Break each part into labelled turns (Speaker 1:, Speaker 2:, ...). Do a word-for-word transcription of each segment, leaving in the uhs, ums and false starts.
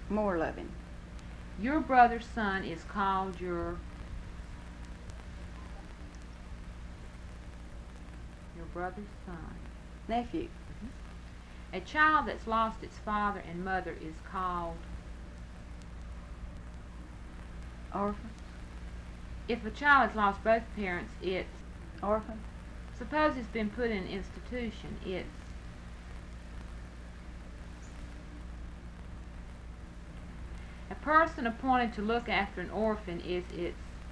Speaker 1: more loving.
Speaker 2: Your brother's son is called your your brother's son.
Speaker 1: Nephew.
Speaker 2: A child that's lost its father and mother is called
Speaker 1: Orphan.
Speaker 2: If a child has lost both parents, it's
Speaker 1: Orphan.
Speaker 2: suppose it's been put in an institution, it's a person appointed to look after an orphan is its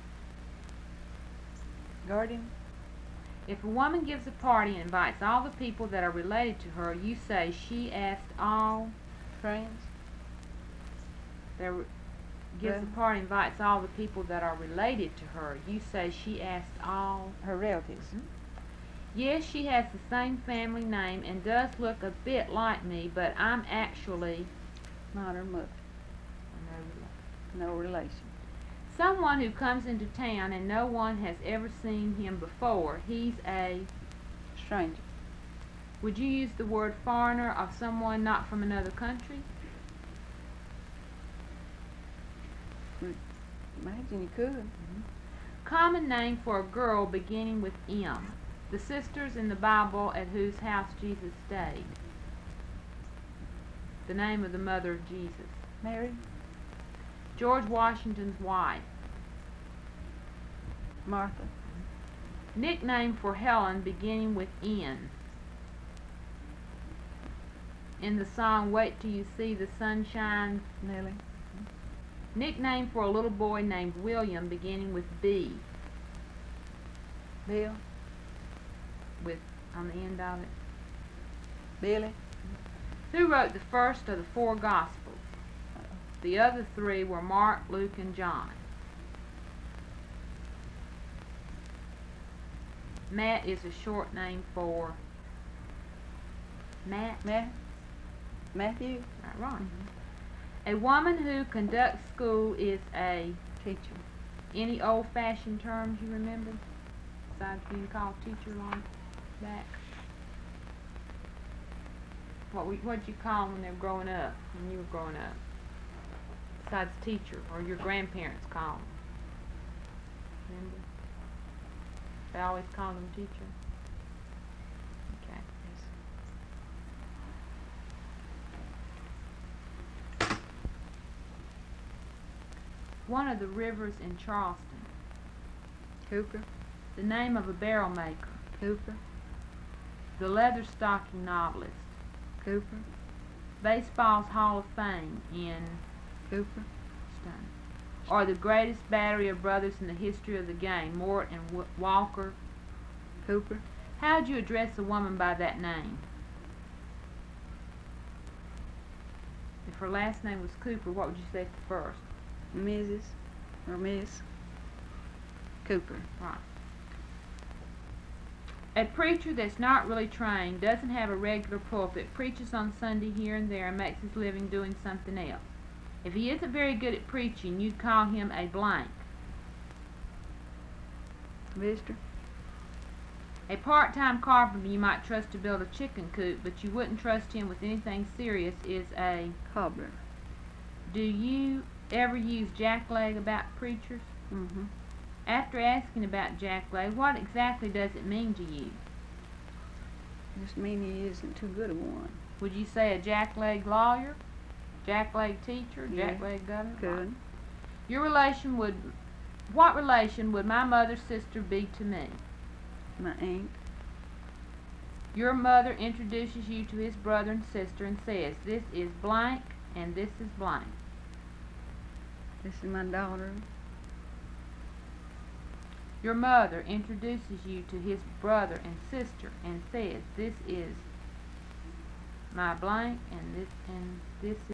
Speaker 1: Guardian.
Speaker 2: If a woman gives a party and invites all the people that are related to her, you say she asked all
Speaker 1: Friends.
Speaker 2: that re- gives a
Speaker 1: Well-
Speaker 2: party and invites all the people that are related to her. You say she asked all.
Speaker 1: Her relatives.
Speaker 2: Yes, she has the same family name and does look a bit like me, but I'm actually
Speaker 1: Not her mother.
Speaker 2: no
Speaker 1: No relation.
Speaker 2: someone who comes into town and no one has ever seen him before. He's a.
Speaker 1: Stranger.
Speaker 2: Would you use the word foreigner of someone not from another country?
Speaker 1: Imagine you could.
Speaker 2: Common name for a girl beginning with M. The sisters in the Bible at whose house Jesus stayed. The name of the mother of Jesus.
Speaker 1: Mary.
Speaker 2: George Washington's wife.
Speaker 1: Martha.
Speaker 2: Nickname for Helen beginning with N. In the song Wait Till You See the Sunshine.
Speaker 1: Nellie.
Speaker 2: Nickname for a little boy named William beginning with B.
Speaker 1: Bill.
Speaker 2: With on the end of it.
Speaker 1: Billy.
Speaker 2: Who wrote the first of the four Gospels? The other three were Mark, Luke, and John. Matt is a short name for Matt.
Speaker 1: Matt. Matthew.
Speaker 2: Right, right. A woman who conducts school is a.
Speaker 1: Teacher.
Speaker 2: Any old-fashioned terms you remember? Besides being called teacher long back. What we, what'd you call them when they were growing up? When you were growing up? Besides teacher, or your grandparents called them. Remember? They always called them teacher. Okay. One of the rivers in Charleston.
Speaker 1: Cooper.
Speaker 2: The name of a barrel maker.
Speaker 1: Cooper.
Speaker 2: The leather stocking novelist.
Speaker 1: Cooper.
Speaker 2: Baseball's Hall of Fame in
Speaker 1: Cooper.
Speaker 2: Stone. Or the greatest battery of brothers in the history of the game, Mort and w- Walker.
Speaker 1: Cooper.
Speaker 2: How'd you address a woman by that name? If her last name was Cooper, what would you say first?
Speaker 1: Missus or Miss Cooper.
Speaker 2: Right. A preacher that's not really trained, doesn't have a regular pulpit, preaches on Sunday here and there, and makes his living doing something else. If he isn't very good at preaching, you'd call him a blank.
Speaker 1: Visitor.
Speaker 2: A part-time carpenter you might trust to build a chicken coop, but you wouldn't trust him with anything serious, is a.
Speaker 1: Cobbler.
Speaker 2: Do you ever use jackleg about preachers?
Speaker 1: Mm-hmm.
Speaker 2: After asking about jackleg, what exactly does it mean to you?
Speaker 1: Just mean he isn't too good a one.
Speaker 2: Would you say a jackleg lawyer? Jackleg teacher?
Speaker 1: Yeah.
Speaker 2: Jackleg governor?
Speaker 1: Good.
Speaker 2: Your relation would, what relation would my mother's sister be to me?
Speaker 1: My aunt.
Speaker 2: Your mother introduces you to his brother and sister and says, this is blank and this is blank.
Speaker 1: This is my daughter.
Speaker 2: Your mother introduces you to his brother and sister and says, this is my blank and this and this is